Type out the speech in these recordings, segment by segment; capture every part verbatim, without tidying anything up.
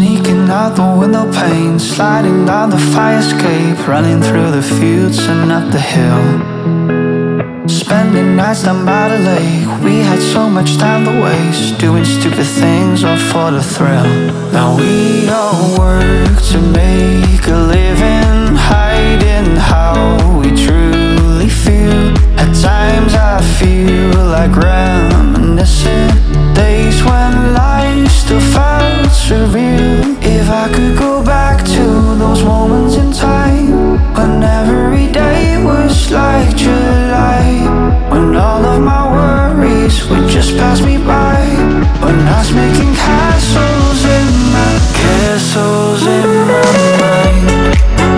Sneaking out the window pane, sliding down the fire escape, running through the fields and up the hill. Spending nights down by the lake, we had so much time to waste, doing stupid things all for the thrill. Now we all work to make a living, hiding how we truly feel. At times I feel like reminiscing days when life still felt surreal. If I could go back to those moments in time, when every day was like July, when all of my worries would just pass me by, when I was making castles in my castles in my mind.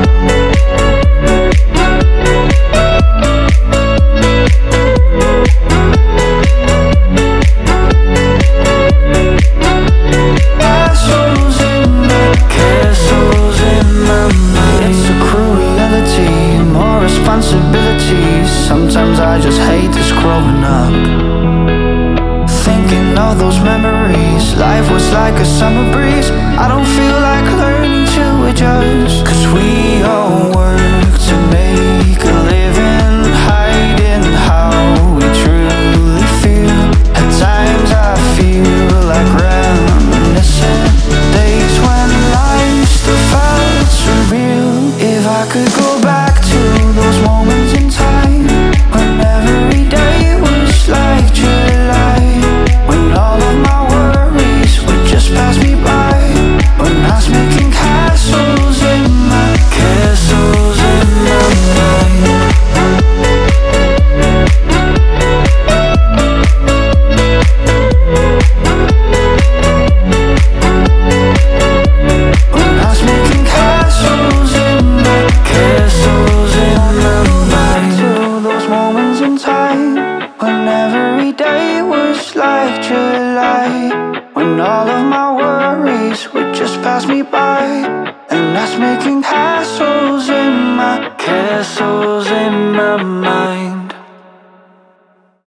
Castles in my castles in my mind. It's a cruel reality, more responsibilities. Sometimes I just hate this growing up, thinking of those memories. Life was like a summer breeze. I don't feel like learning to adjust, cause we all work to make a living, hiding how we truly feel. At times I feel like reminiscing days when life still felt surreal. If I could go back to those moments in time, when every day was like July, when all of my worries would just pass me by, when I was making castles in my castles in my mind. When I was making castles in my castles in my mind. To those moments in time, when every day was like July, when all of my worries would just pass me by, and that's making happy.